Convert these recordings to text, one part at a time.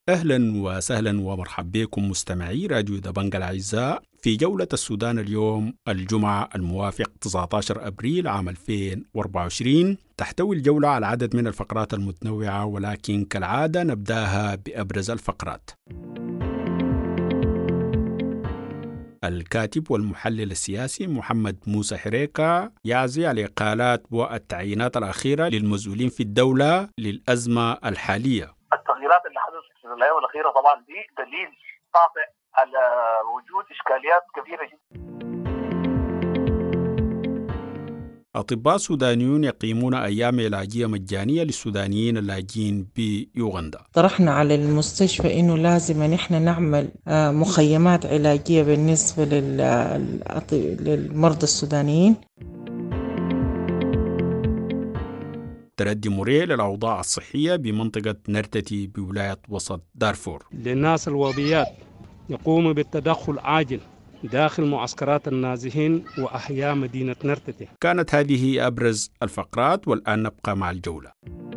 أهلا وسهلا ومرحبا بكم مستمعي راديو دبنج الأعزاء في جولة السودان اليوم الجمعة الموافق 19 أبريل عام 2024. تحتوي الجولة على عدد من الفقرات المتنوعة، ولكن كالعادة نبدأها بأبرز الفقرات. الكاتب والمحلل السياسي محمد موسى حريكة يعزي على الإقالات والتعيينات الأخيرة للمسؤولين في الدولة للأزمة الحالية. التغييرات اللي حدثت في الأيام الأخيرة طبعا دي دليل قاطع على وجود إشكاليات كبيرة جدا. أطباء سودانيون يقيمون أيام علاجية مجانية للسودانيين اللاجئين بيوغندا. طرحنا على المستشفى إنه لازم نحن نعمل مخيمات علاجية بالنسبة للمرضى السودانيين. تردي مريع للأوضاع الصحية بمنطقة نرتتي بولاية وسط دارفور. للناس الوبيات يقوم بالتدخل عاجل داخل معسكرات النازحين وأحياء مدينة نرتتي. كانت هذه أبرز الفقرات، والآن نبقى مع الجولة.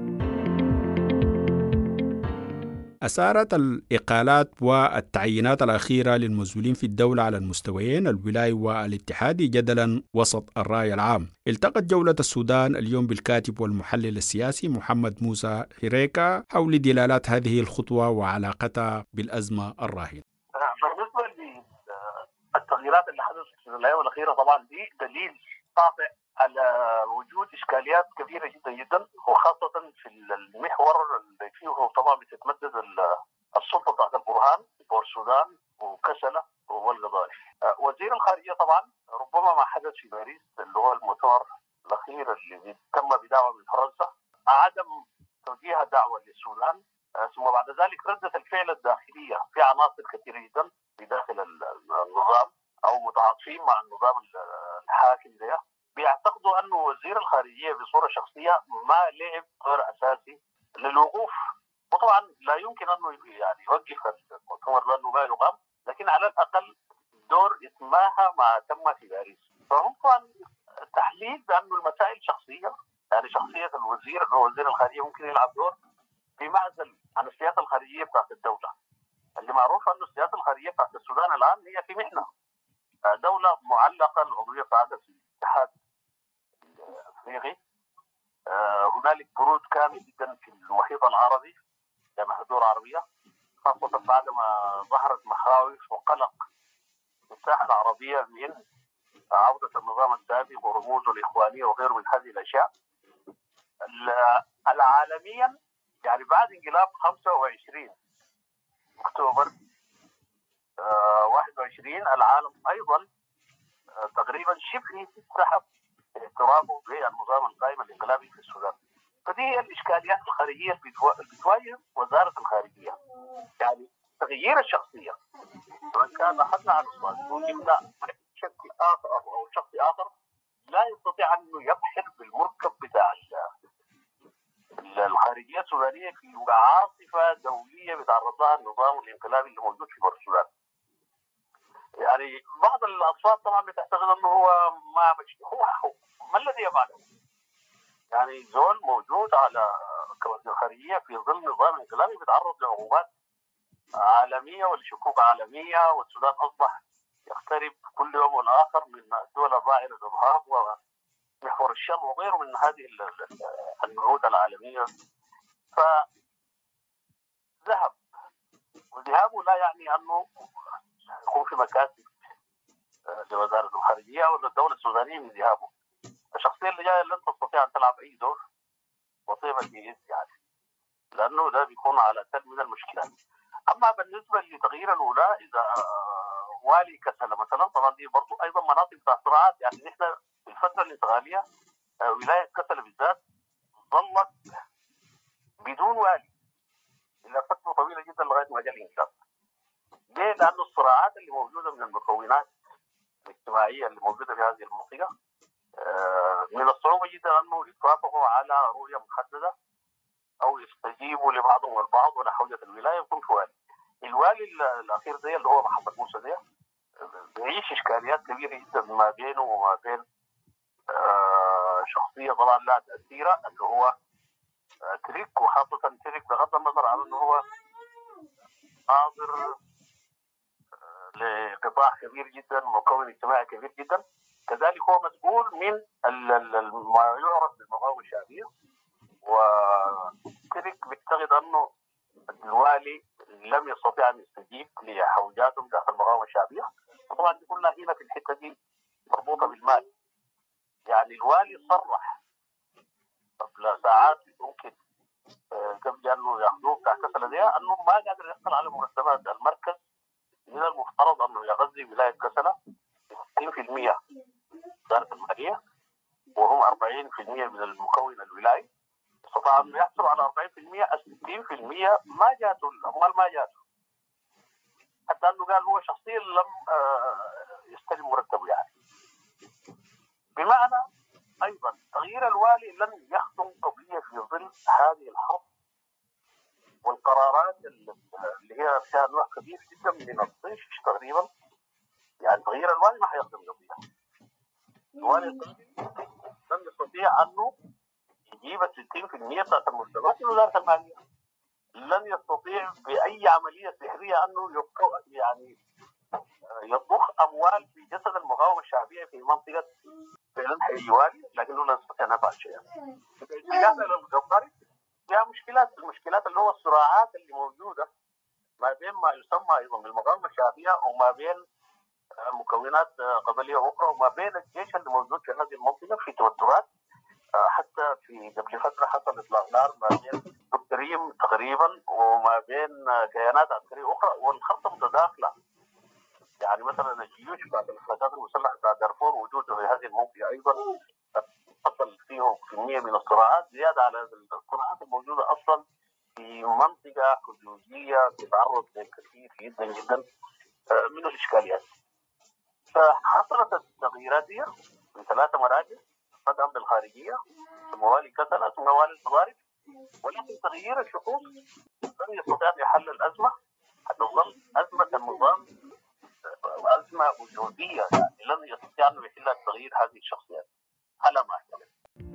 أثارت الإقالات والتعيينات الأخيرة للمسؤولين في الدولة على المستويين الولاي والاتحادي جدلا وسط الرأي العام. التقت جولة السودان اليوم بالكاتب والمحلل السياسي محمد موسى حريكة حول دلالات هذه الخطوة وعلاقتها بالأزمة الراهنة. بالنسبة للتغييرات اللي حدثت في الأيام الأخيرة طبعا دي دليل قاطع على وجود إشكاليات كبيرة جدا جدا، وخاصة في المحور اللي فيه طبعا بتتمدد السلطة تحت البرهان والسودان وكسلة والقضايا. وزير الخارجية طبعا ربما ما حدث في باريس اللي هو المؤتمر الأخير اللي تم بدعوة من فرنسا عدم توجيه دعوة للسودان، ثم بعد ذلك ردة الفعل الداخلية في عناصر كثيرة جدا في داخل النظام أو متعاطفين مع النظام الحاكم ده بيعتقدوا أنه وزير الخارجية بصورة شخصية ما لعب دور أساسي للوقوف، وطبعا لا يمكن أنه يعني يوقف المؤتمر لأنه ما يقام، لكن على الأقل دور إتماها ما تم في باريس. فهم طبعا تحليل بأنه المسائل شخصية، يعني شخصية الوزير أو وزير الخارجية ممكن يلعب دور في معزل عن السياسة الخارجية بتاعت الدولة، اللي معروف أنه السياسة الخارجية بتاعت السودان الآن هي في محنة، دولة معلقة العضوية بتاعتها في الاتحاد الافريقي. هنالك برود كامل جدا في المحيط العربي جامعة الدول العربية، خاصة بعد ما ظهرت مخاوف وقلق في الساحة العربية من عودة النظام السابق ورموزه الإخوانية وغيره من هذه الأشياء. العالميا يعني بعد انقلاب 25 أكتوبر 21 العالم أيضا تقريبا شبه سحب اعترافه بالنظام القائم الانقلابي في السودان. فدي هي الإشكاليات الخارجية اللي بتواجه وزارة الخارجية، يعني تغيير الشخصية سواء كان أخذنا على السؤال وجبنا شكل آخر أو شخص آخر لا يستطيع أنه يبحر بالمركب بتاع الخارجية السودانية في عاصفة دولية بيتعرض لها النظام الانقلابي اللي موجود في السودان. يعني بعض الأصوات طبعا بتعتقد أنه هو ما الذي يفعله؟ يعني زول موجود على كوزير خارجية في ظل نظام انقلابي بيتعرض لعقوبات عالمية ولشكوك عالمية، والسودان أصبح يقترب كل يوم والآخر من الدول الراعية للإرهاب ومحور الشر وغيره من هذه النهوض العالمية. فذهب، وذهابه لا يعني أنه يكون في مكاسب لوزارة الخارجية أو للدولة السودانية من ذهابه. الشخصية اللي جاية لن تستطيع أن تلعب أي دور وطيبة جيد يعني، لأنه ده بيكون على سد من المشكلات. أما بالنسبة لتغيير الولاء إذا والي كسلة مثلا، طبعا دي برضو أيضا مناطق بتاع صراعات. يعني نحن في الفترة الانتقالية ولاية كسلة بالذات ظلت بدون والي إلى فترة طويلة جدا لغاية ما جاء الانقلاب. ليه؟ لأن الصراعات اللي موجودة من المكونات الاجتماعية اللي موجودة في هذه المنطقة من الصعوبة جدا أنه يتوافقوا على رؤية محددة أو يستجيبوا لبعضهم البعض ولا حوجة الولاية يكون في والي. الوالي الأخير ده اللي هو محمد موسى ده بيعيش إشكاليات كبيرة جدا ما بينه وما بين شخصية طبعا لها تأثيرها اللي هو تريك، وخاصة تريك بغض النظر عن أنه هو ناظر لقطاع كبير جدا، مكون اجتماعي كبير جدا. كذلك هو مسؤول من ما يعرف بالمقاومه الشعبيه، وكذلك بيعتقد انه الوالي لم يستطيع ان يستجيب لحوجاتهم داخل المقاومه الشعبيه. طبعا دي كلها هنا في الحته دي مربوطه بالمال. يعني الوالي صرح قبل ساعات ممكن قبل انه ياخذوه بتاع كاس الانديه انه ما قادر يحصل على مرتبات المركز. من المفترض انه يغذي ولايه كسلة 60% وزاره الماليه، وهم 40% من المكون الولايي. استطاع انه يحصل على 40%، 60% ما جاته الاموال، ما جاته. حتى انه قال هو شخصيا لم يستلم مرتبه يعني. بمعنى ايضا تغيير الوالي لن يخدم قضيه في ظل هذه الحرب والقرارات اللي هي فيها نوع كبير جدا من الطيش تقريبا. يعني تغيير الوالي ما حيخدم قضيه. الوالي لم يستطيع انه يجيب 60% بتاعت المرتبات من وزاره الماليه. لن يستطيع باي عمليه سحريه انه يعني يضخ اموال في جسد المقاومه الشعبيه في منطقه فعلا حيواني، لكنه لا يستطيع ان يفعل شيئا. الاتجاه الى الجباري فيها المشكلات اللي هو الصراعات اللي موجوده ما بين ما يسمى ايضا بالمقاومه الشعبيه وما بين مكونات قبليه اخرى، وما بين الجيش اللي موجود في هذه المنطقه في توترات. حتى في قبل فتره حصل اطلاق نار ما بين كريم تقريبا وما بين كيانات عسكريه اخرى، والخطه متداخله. يعني مثلا الجيوش بتاعت الحركات المسلحه بتاعت دارفور وجوده في هذه المنطقه ايضا حصل فيه كميه من الصراعات زياده على الصراعات الموجوده اصلا في منطقه حدوديه تتعرض للكثير جدا جدا من الاشكاليات. فحصلت التغييرات دي من 3 مراجع: بدءا بالخارجيه، ثم والي كسلة، ثم والي الضباري. ولكن تغيير الشخوص لن يستطيع ان يحل الازمه، حتظل ازمه النظام وازمه وجوديه. يعني لن يستطيع ان يحل تغيير هذه الشخصيات على ما اعتقد.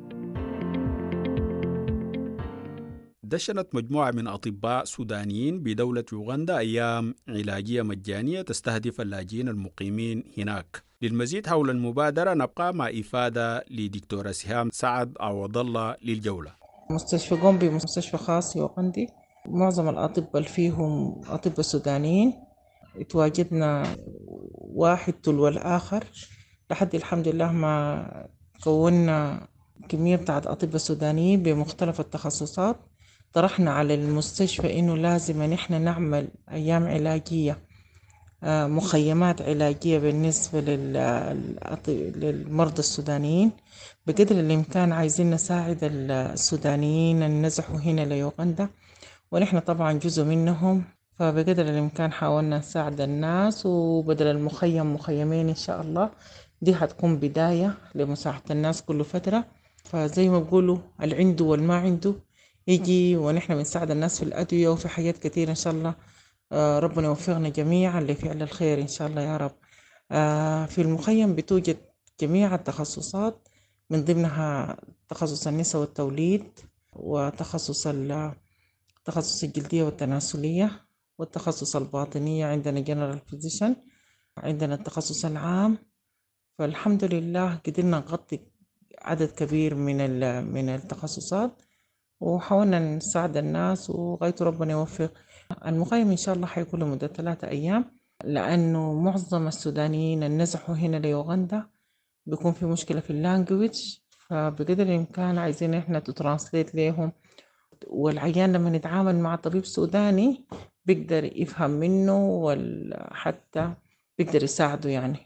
دشنت مجموعة من أطباء سودانيين بدولة يوغندا أيام علاجية مجانية تستهدف اللاجئين المقيمين هناك. للمزيد حول المبادرة نبقى مع إفادة لدكتورة سهام سعد عوض الله للجولة. مستشفى قومبي مستشفى خاص يوغندي، معظم الأطباء اللي فيهم أطباء سودانيين. اتواجدنا واحد تلو الآخر لحد الحمد لله ما كونا كمية بتاعت أطباء سودانيين بمختلف التخصصات. طرحنا على المستشفى إنه لازم نحن نعمل أيام علاجية، مخيمات علاجية بالنسبة للمرضى السودانيين. بقدر الإمكان عايزين نساعد السودانيين النزحوا هنا ليوغندا، ونحن طبعا جزء منهم. فبقدر الإمكان حاولنا نساعد الناس، وبدل المخيم مخيمين إن شاء الله. دي هتكون بداية لمساعدة الناس كل فترة. فزي ما بقولوا اللي عنده والما عنده يجي، ونحن بنساعد الناس في الأدوية وفي حاجات كتير إن شاء الله. ربنا يوفقنا جميعا لفعل الخير إن شاء الله يا رب. في المخيم بتوجد جميع التخصصات، من ضمنها تخصص النساء والتوليد، وتخصص تخصص الجلدية والتناسلية، والتخصص الباطنية عندنا جنرال فيزيشن، عندنا التخصص العام. فالحمد لله قدرنا نغطي عدد كبير من التخصصات، وحاولنا نساعد الناس وغاية ربنا يوفق. المخيم إن شاء الله حيكون لمدة 3 أيام، لأنه معظم السودانيين النزحوا هنا ليوغندا بيكون في مشكلة في اللانجويج، فبقدر الإمكان عايزين إحنا تترانسليت ليهم. والعيان لما نتعامل مع طبيب سوداني بيقدر يفهم منه، وحتى بيقدر يساعده يعني.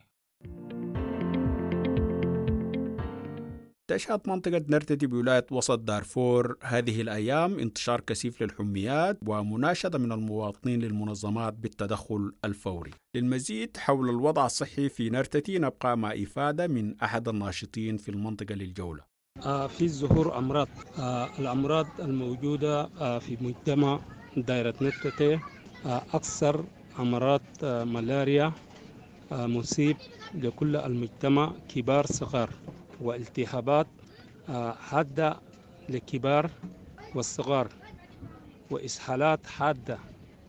تشهد منطقة نرتتي بولاية وسط دارفور هذه الأيام انتشار كثيف للحميات ومناشدة من المواطنين للمنظمات بالتدخل الفوري. للمزيد حول الوضع الصحي في نرتتي نبقى مع إفادة من أحد الناشطين في المنطقة للجولة. في ظهور أمراض. الأمراض الموجودة في مجتمع دائرة نرتتي أكثر أمراض ملاريا مصيب لكل المجتمع، كبار صغار، والتهابات حادة للكبار والصغار، وإسهالات حادة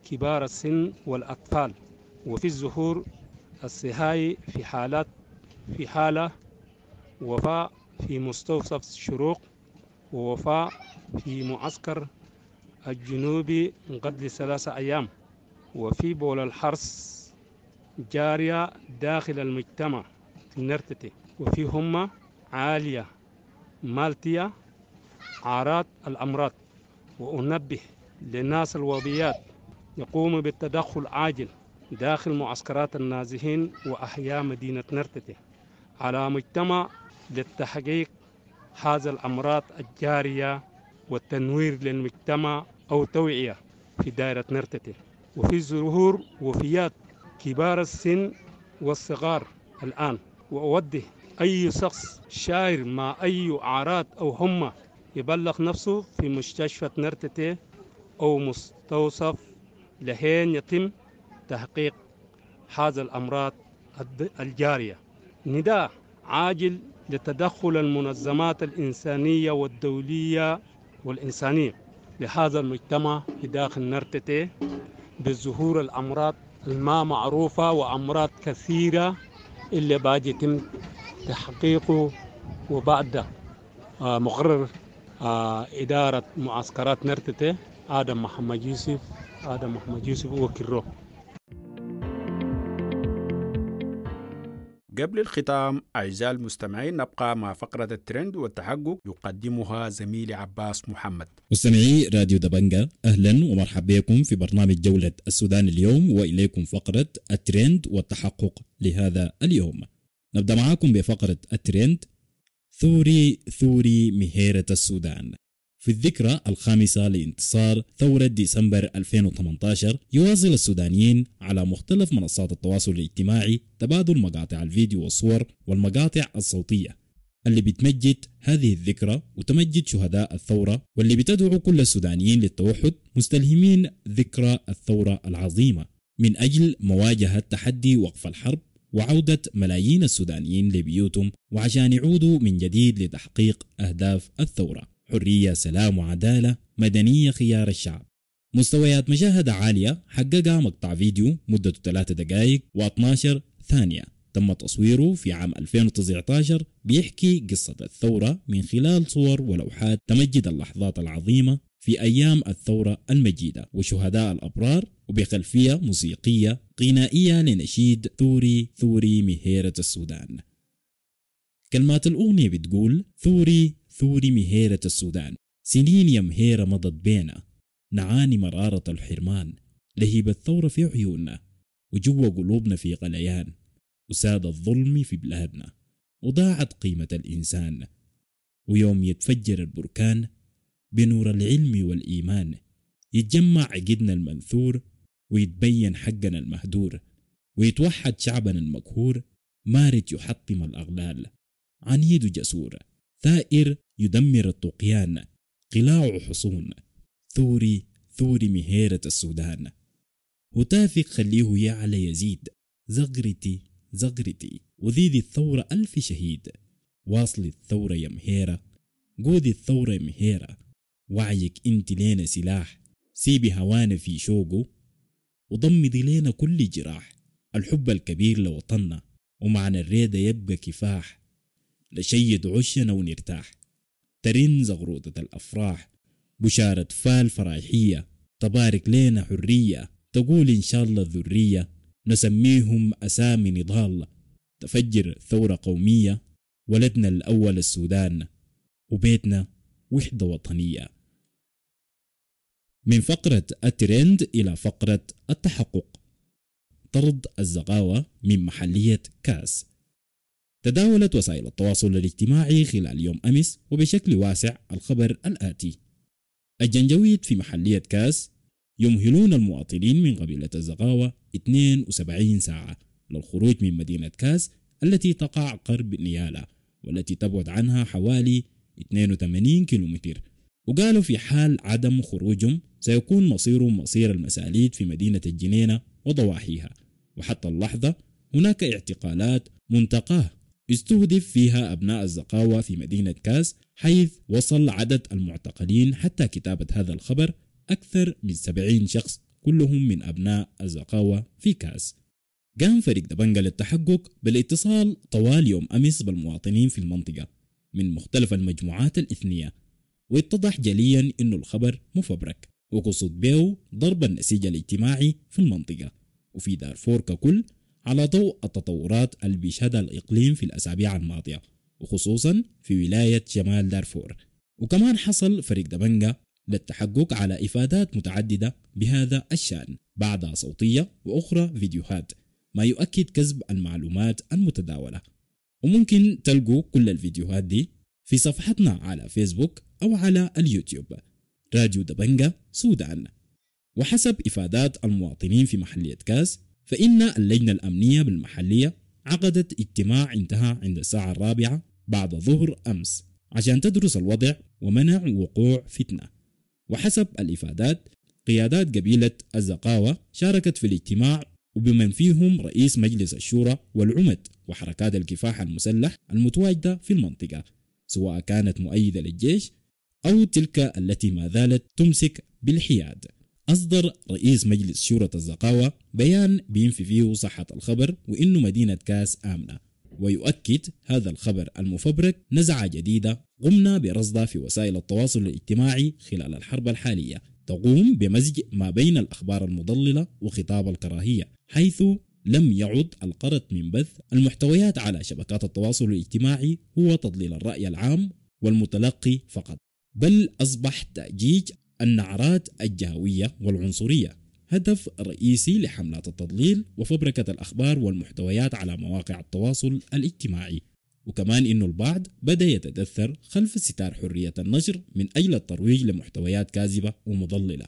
كبار السن والأطفال. وفي الظهور الصهاي في حالة وفاة في مستوصف الشروق، ووفاة في معسكر الجنوبي قبل 3 أيام. وفي بول الحرس جارية داخل المجتمع في نرتتي، وفي هم عالية مالتية عارات الأمراض. وأنبه للناس الوبيات يقوموا بالتدخل عاجل داخل معسكرات النازحين وأحياء مدينة نرتتي على مجتمع للتحقيق هذه الأمراض الجارية والتنوير للمجتمع أو توعية في دائرة نرتتي. وفي ظهور وفيات كبار السن والصغار الآن. وأوجه أي شخص شاعر مع أي أعراض أو هم يبلغ نفسه في مستشفى نرتتي أو مستوصف لحين يتم تحقيق هذه الأمراض الجارية. نداء عاجل لتدخل المنظمات الإنسانية والدولية والإنسانية لهذا المجتمع في داخل نرتتي بظهور الأمراض الما معروفة وأمراض كثيرة اللي باجي يتم تحقيقه. وبعد مقرر إدارة معسكرات نرتتي آدم محمد يوسف وكيرو. قبل الختام أعزائي المستمعين نبقى مع فقرة الترند والتحقق يقدمها زميلي عباس محمد. مستمعي راديو دبنجة، أهلا ومرحبا بكم في برنامج جولة السودان اليوم، وإليكم فقرة الترند والتحقق لهذا اليوم. نبدأ معاكم بفقرة الترند. ثوري مهيرة السودان. في الذكرى 5 لانتصار ثورة ديسمبر 2018 يواصل السودانيين على مختلف منصات التواصل الاجتماعي تبادل مقاطع الفيديو والصور والمقاطع الصوتية اللي بتمجد هذه الذكرى وتمجد شهداء الثورة، واللي بتدعو كل السودانيين للتوحد مستلهمين ذكرى الثورة العظيمة من أجل مواجهة تحدي وقف الحرب وعودة ملايين السودانيين لبيوتهم، وعشان يعودوا من جديد لتحقيق أهداف الثورة: حرية، سلام، وعدالة، مدنية، خيار الشعب. مستويات مشاهدة عالية حققها مقطع فيديو مدته 3 دقائق و12 ثانية تم تصويره في عام 2019 بيحكي قصة الثورة من خلال صور ولوحات تمجد اللحظات العظيمة في أيام الثورة المجيدة وشهداء الأبرار، وبخلفية موسيقية غنائية لنشيد ثوري مهيرة السودان. كلمات الأغنية بتقول: ثوري مهيرة السودان، سنين يا مهيرة مضت بينا، نعاني مرارة الحرمان، لهيب الثورة في عيوننا وجوا قلوبنا في غليان، وساد الظلم في بلادنا وضاعت قيمة الإنسان، ويوم يتفجر البركان بنور العلم والإيمان يتجمع عقدنا المنثور ويتبين حقنا المهدور، ويتوحد شعبنا المقهور، مارد يحطم الأغلال، عنيد جسور، ثائر يدمر الطغيان، قلاع حصون، ثوري مهيرة السودان، وتافق خليه يعلى يزيد، زغرتي وذيذ الثورة 1000 شهيد، واصل الثورة يا مهيرة، قود الثورة يا مهيرة، وعيك انت لينا سلاح، سيبي هوانا في شوقه وضمدي لينا كل جراح، الحب الكبير لوطننا ومعنى الريدة يبقى كفاح، نشيد عشنا ونرتاح، ترن زغروطة الأفراح، بشارة فال فرايحية، تبارك لينا حرية، تقول إن شاء الله الذرية، نسميهم أسامي نضال، تفجر ثورة قومية، ولدنا الأول السودان، وبيتنا وحدة وطنية. من فقرة الترند إلى فقرة التحقق. طرد الزغاوة من محلية كاس. تداولت وسائل التواصل الاجتماعي خلال يوم أمس وبشكل واسع الخبر الآتي: الجنجويد في محلية كاس يمهلون المواطنين من قبيلة الزغاوة 72 ساعة للخروج من مدينة كاس التي تقع قرب نيالا، والتي تبعد عنها حوالي 82 كيلومتر، وقالوا في حال عدم خروجهم سيكون مصيرهم مصير المساليد في مدينة الجنينة وضواحيها. وحتى اللحظة هناك اعتقالات منتقاه استهدف فيها أبناء الزقاوة في مدينة كاس، حيث وصل عدد المعتقلين حتى كتابة هذا الخبر أكثر من 70 شخص كلهم من أبناء الزقاوة في كاس. قام فريق دبنجة للتحقق بالاتصال طوال يوم أمس بالمواطنين في المنطقة من مختلف المجموعات الإثنية، واتضح جليا أن الخبر مفبرك وقصد به ضرب النسيج الاجتماعي في المنطقة وفي دارفور ككل على ضوء التطورات اللي بيشهدها الإقليم في الأسابيع الماضية، وخصوصا في ولاية شمال دارفور. وكمان حصل فريق دبنجة للتحقق على إفادات متعددة بهذا الشأن، بعضها صوتية وأخرى فيديوهات، ما يؤكد كذب المعلومات المتداولة. وممكن تلقوا كل الفيديوهات دي في صفحتنا على فيسبوك أو على اليوتيوب راديو دبنجة سودان. وحسب إفادات المواطنين في محلية كاس، فإن اللجنة الأمنية بالمحلية عقدت اجتماع انتهى عند الساعة 4 بعد ظهر أمس عشان تدرس الوضع ومنع وقوع فتنة. وحسب الإفادات، قيادات قبيلة الزقاوة شاركت في الاجتماع، وبمن فيهم رئيس مجلس الشورى والعمد وحركات الكفاح المسلح المتواجدة في المنطقة، سواء كانت مؤيدة للجيش أو تلك التي ما زالت تمسك بالحياد. أصدر رئيس مجلس شورى الزقاوة بيان بينفي فيه صحة الخبر وإنه مدينة كاس آمنة، ويؤكد هذا الخبر المفبرك نزعة جديدة قمنا برصدها في وسائل التواصل الاجتماعي خلال الحرب الحالية، تقوم بمزج ما بين الأخبار المضللة وخطاب الكراهية، حيث لم يعد القرض من بث المحتويات على شبكات التواصل الاجتماعي هو تضليل الرأي العام والمتلقي فقط، بل أصبح تأجيج النعرات الجهوية والعنصرية هدف رئيسي لحملات التضليل وفبركة الأخبار والمحتويات على مواقع التواصل الاجتماعي. وكمان إنه البعض بدأ يتدثر خلف ستار حرية النشر من أجل الترويج لمحتويات كاذبة ومضللة،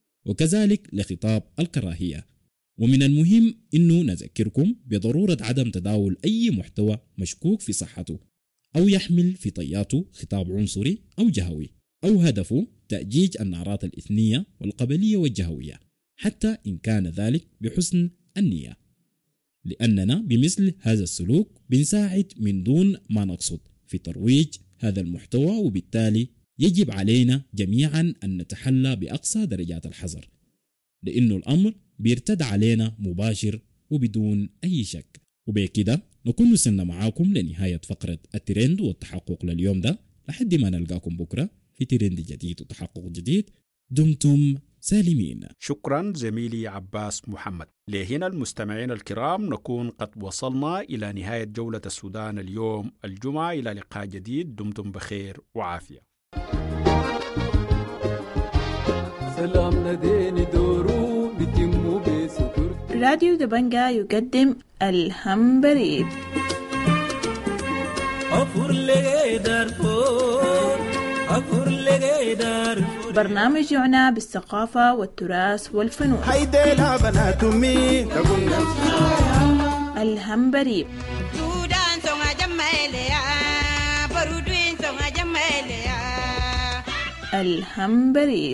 وكذلك لخطاب الكراهية. ومن المهم إنه نذكركم بضرورة عدم تداول أي محتوى مشكوك في صحته أو يحمل في طياته خطاب عنصري أو جهوي أو هدفه تأجيج النعرات الإثنية والقبلية والجهوية، حتى إن كان ذلك بحسن النية، لأننا بمثل هذا السلوك بنساعد من دون ما نقصد في ترويج هذا المحتوى، وبالتالي يجب علينا جميعا أن نتحلى بأقصى درجات الحذر، لأنه الأمر بيرتد علينا مباشر وبدون أي شك. وبكده نكون وصلنا معاكم لنهاية فقرة الترند والتحقق لليوم ده، لحد ما نلقاكم بكرة في ترند جديد وتحقق جديد. دمتم سالمين. شكرا زميلي عباس محمد. لهنا المستمعين الكرام نكون قد وصلنا إلى نهاية جولة السودان اليوم الجمعة. إلى لقاء جديد، دمتم بخير وعافية. سلام نديني دورو بتمو بسكر. راديو دبنجة يقدم الهم بريد. أفور لغي دارفور، أفور لغي دارفور. برنامج يعنى بالثقافة والتراث والفنون. هيدي لا بنات أمي الهم بريد. سودان سونغا جماليا، برودوين سونغا جماليا. الهم بريد.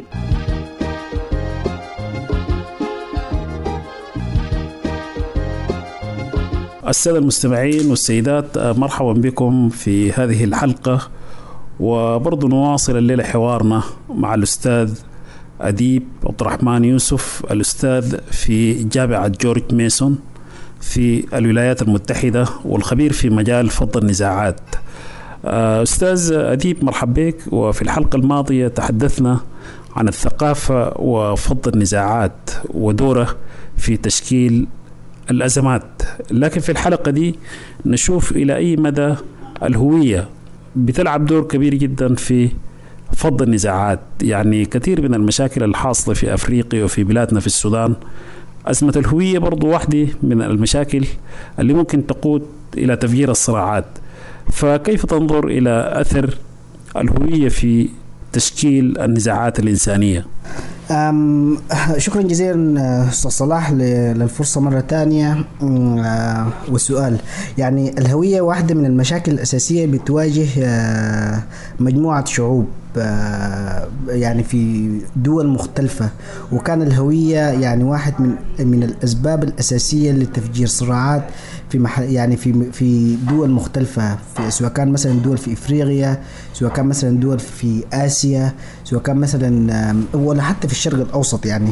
السادة المستمعين والسيدات، مرحبا بكم في هذه الحلقة، وبرضو نواصل الليلة حوارنا مع الأستاذ أديب عبد الرحمن يوسف، الأستاذ في جامعة جورج ميسون في الولايات المتحدة والخبير في مجال فض النزاعات. أستاذ أديب مرحبا بك. وفي الحلقة الماضية تحدثنا عن الثقافة وفض النزاعات ودوره في تشكيل الأزمات، لكن في الحلقة دي نشوف إلى أي مدى الهوية بتلعب دور كبير جدا في فض النزاعات. يعني كثير من المشاكل الحاصلة في أفريقيا وفي بلادنا في السودان، أزمة الهوية برضو واحدة من المشاكل اللي ممكن تقود إلى تفجير الصراعات. فكيف تنظر إلى أثر الهوية في تشكيل النزاعات الإنسانية؟ شكرا جزيلا أستاذ صلاح للفرصة مرة تانية. والسؤال، يعني الهوية واحدة من المشاكل الأساسية بتواجه مجموعة شعوب يعني في دول مختلفة، وكان الهوية يعني واحد من الأسباب الأساسية لتفجير صراعات في يعني في دول مختلفة، سواء كان مثلا دول في إفريقيا، سواء كان مثلا دول في آسيا، سواء كان مثلا ولا حتى في الشرق الأوسط. يعني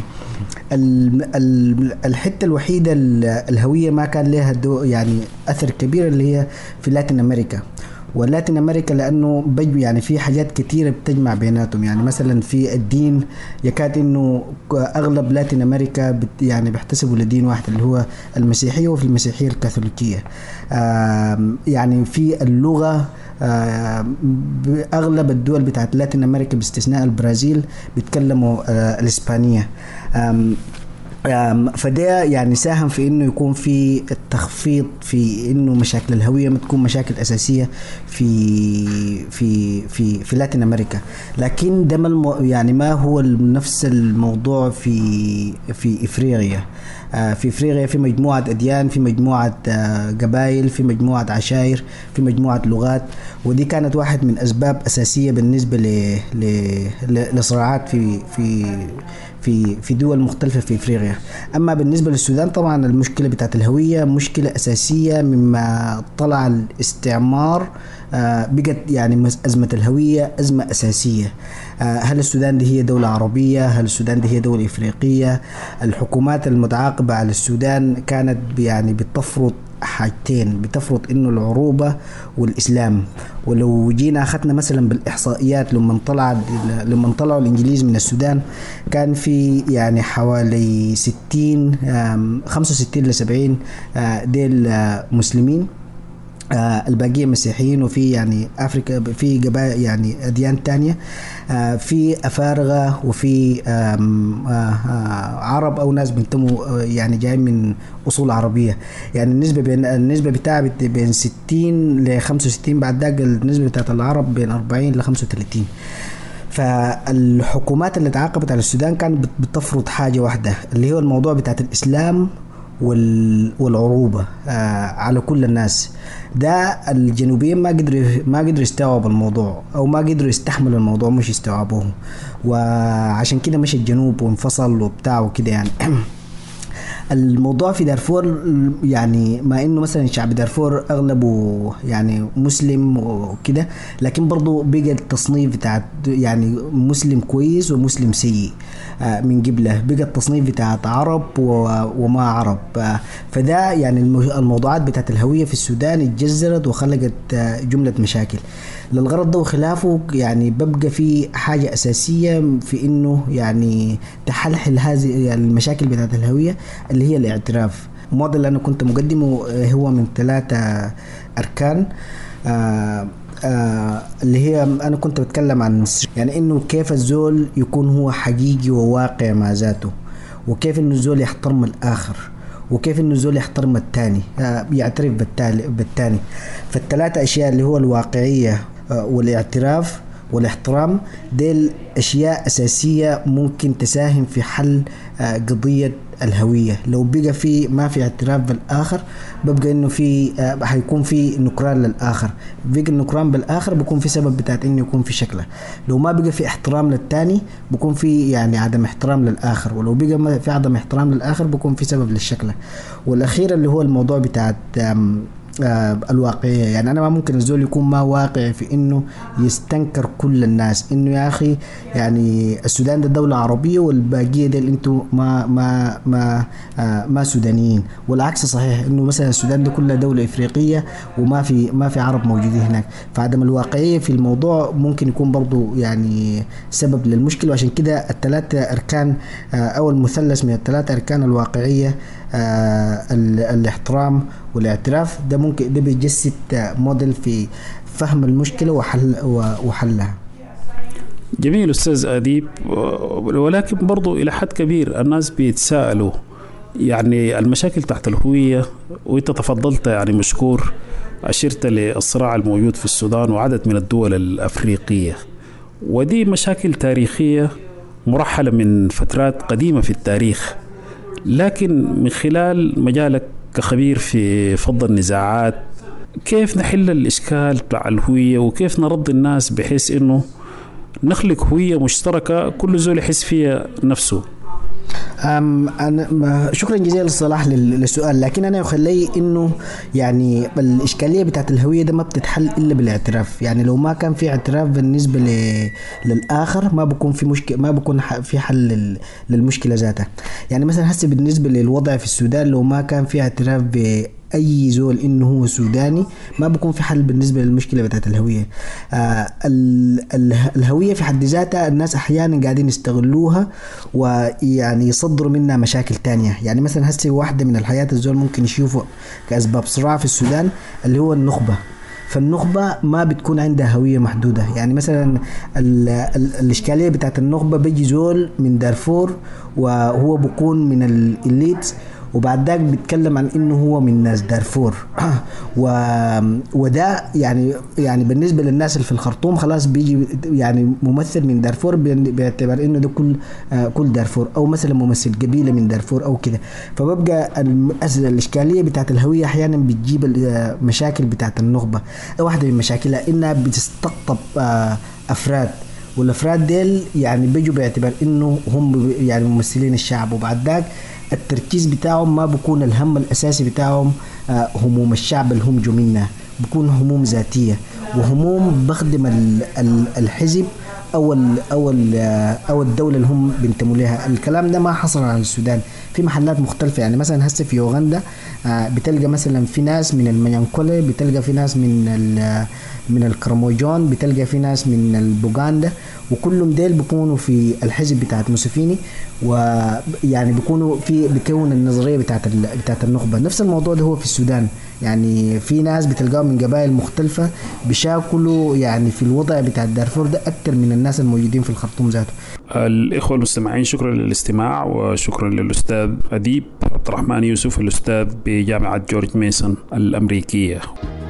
الحتة الوحيدة الهوية ما كان لها يعني أثر كبير اللي هي في لاتين أمريكا. ولاتين أمريكا لأنه يعني في حاجات كتيرة بتجمع بيناتهم، يعني مثلا في الدين يكاد إنه أغلب لاتين أمريكا يعني بيحتسبوا لدين واحد اللي هو المسيحية، وفي المسيحية الكاثوليكية. يعني في اللغة أغلب الدول بتاعت لاتين أمريكا باستثناء البرازيل بيتكلموا الإسبانية. فده يعني ساهم في انه يكون في التخفيض في انه مشاكل الهويه ما تكون مشاكل اساسيه في لاتين امريكا. لكن ده يعني ما هو نفس الموضوع في افريقيا. في افريقيا في مجموعه اديان، في مجموعه قبائل، في مجموعه عشائر، في مجموعه لغات، ودي كانت واحد من اسباب اساسيه بالنسبه لصراعات في دول مختلفة في إفريقيا. أما بالنسبة للسودان طبعا المشكلة بتاعت الهوية مشكلة أساسية مما طلع الاستعمار. بقت يعني أزمة الهوية أزمة أساسية. هل السودان دي هي دولة عربية؟ هل السودان دي هي دولة إفريقية؟ الحكومات المتعاقبة على السودان كانت يعني بتفرض حاجتين، بتفرض انه العروبة والاسلام. ولو جينا اخذنا مثلا بالاحصائيات لما طلعوا الانجليز من السودان كان في يعني حوالي 65 ل 70 ديل مسلمين، الباقية مسيحيين، وفي يعني أفريقيا في قبائل يعني أديان تانية، في أفارقة، وفي عرب أو ناس بنتموا يعني جاي من أصول عربية. يعني النسبة بتاعها بين 60 ل 65، بعد ذاك النسبة بتاعت العرب بين 40 ل 35. فالحكومات اللي تعاقبت على السودان كانت بتفرض حاجة واحدة اللي هو الموضوع بتاعت الإسلام والعروبة على كل الناس. ده الجنوبيين ما قدروا يستوعبوا الموضوع، او ما قدروا يستحملوا الموضوع، مش يستوعبوه، وعشان كده مشي الجنوب وانفصل وبتاع وكده. يعني الموضوع في دارفور يعني ما انه مثلا شعب دارفور اغلبه يعني مسلم وكده، لكن برضو بقى التصنيف بتاع يعني مسلم كويس ومسلم سيء من قبله، بقى التصنيف بتاع عرب وما عرب. فده يعني الموضوعات بتاعت الهوية في السودان اتجذرت وخلقت جملة مشاكل. للغرض ده وخلافه يعني ببقى في حاجة أساسية في إنه يعني تحلحل هذه يعني المشاكل بتاعت الهوية اللي هي الاعتراف. الموديل اللي أنا كنت مقدمه هو من 3 أركان، اللي هي أنا كنت بتكلم عن يعني إنه كيف الزول يكون هو حقيقي وواقع مع ذاته، وكيف إنه الزول يحترم الآخر، وكيف إنه الزول يحترم التاني، يعترف بالتاني. فال3 أشياء اللي هو الواقعية والاعتراف والاحترام دي أشياء أساسية ممكن تساهم في حل قضية الهوية. لو بقى ما في اعتراف بالآخر ببقى إنه هيكون في نكران للآخر، بقى النكران بالآخر بيكون في سبب بتاعت إنه يكون في شكله. لو ما بقى في احترام للتاني بيكون في يعني عدم احترام للآخر، ولو بقى ما في عدم احترام للآخر بيكون في سبب للشكله. والأخير اللي هو الموضوع بتاعت الواقعية. يعني أنا ما ممكن الزول يكون ما واقع في إنه يستنكر كل الناس إنه يا أخي يعني السودان ده دولة عربية والباقية دي أنتوا ما سودانيين، والعكس صحيح إنه مثلا السودان ده كلها دولة إفريقية وما في عرب موجودين هناك. فعدم الواقعية في الموضوع ممكن يكون برضو يعني سبب للمشكلة. وعشان كده ال3 أركان أو المثلث من ال3 أركان الواقعية الاحترام والاعتراف ده ممكن ده بيجسد موديل في فهم المشكلة وحلها. جميل أستاذ أديب. ولكن برضو إلى حد كبير الناس بيتساءلوا يعني المشاكل تحت الهوية، وإنت تفضلت يعني مشكور أشرت للصراع الموجود في السودان وعدد من الدول الأفريقية، ودي مشاكل تاريخية مرحلة من فترات قديمة في التاريخ. لكن من خلال مجالك كخبير في فض النزاعات، كيف نحل الإشكال بتاع الهوية وكيف نرد الناس بحيث إنه نخلق هوية مشتركة كل زول يحس فيها نفسه. أنا شكرا جزيلا صلاح للسؤال، لكن أنا يخلي إنه يعني الإشكالية بتاعت الهوية ده ما بتتحل إلا بالاعتراف. يعني لو ما كان في اعتراف بالنسبة للآخر ما بكون في مشكلة، ما بكون في حل للمشكلة ذاتها. يعني مثلا هسه بالنسبة للوضع في السودان لو ما كان في اعتراف أي زول إنه هو سوداني ما بكون في حل بالنسبة للمشكلة بتاعت الهوية. الهوية في حد ذاتها الناس أحيانا قاعدين يستغلوها ويعني يصدروا منها مشاكل تانية. يعني مثلا هسه واحدة من الحياة الزول ممكن يشوفه كأسباب صراع في السودان اللي هو النخبة. فالنخبة ما بتكون عندها هوية محدودة. يعني مثلا الإشكالية بتاعت النخبة بيجي زول من دارفور وهو بيكون من الإليت وبعد ذاك بيتكلم عن انه هو من ناس دارفور وده يعني بالنسبه للناس اللي في الخرطوم خلاص بيجي يعني ممثل من دارفور بيعتبر انه ده كل دارفور، او مثلا ممثل قبيله من دارفور او كده. فببقى الاشكاليه بتاعت الهويه احيانا بتجيب المشاكل بتاعت النخبه. واحده من مشاكلها انها بتستقطب افراد، والافراد ديل يعني بيجوا باعتبار انه هم يعني ممثلين الشعب، وبعد ذاك التركيز بتاعهم ما بيكون الهم الأساسي بتاعهم هموم الشعب اللي هم جو منها، بيكون هموم ذاتية وهموم بخدم الحزب أو الدولة اللي هم بينتموا لها. الكلام ده ما حصل على السودان في محلات مختلفة. يعني مثلا هسه في يوغندا بتلقى مثلا في ناس من المنيانكولي، بتلقى في ناس من الكرموجون، بتلقى في ناس من البوغندا، وكلهم ديل بيكونوا في الحزب بتاعت موسيفيني، ويعني بيكون النظرية بتاعت النخبة. نفس الموضوع ده هو في السودان. يعني في ناس بتلقاهم من قبائل مختلفة بيشاكلوا يعني في الوضع بتاع دارفور ده أكتر من الناس الموجودين في الخرطوم ذاته. الإخوة المستمعين شكرا للاستماع، وشكرا للأستاذ أديب عبد الرحمن يوسف الأستاذ بجامعة جورج ميسون الأمريكية.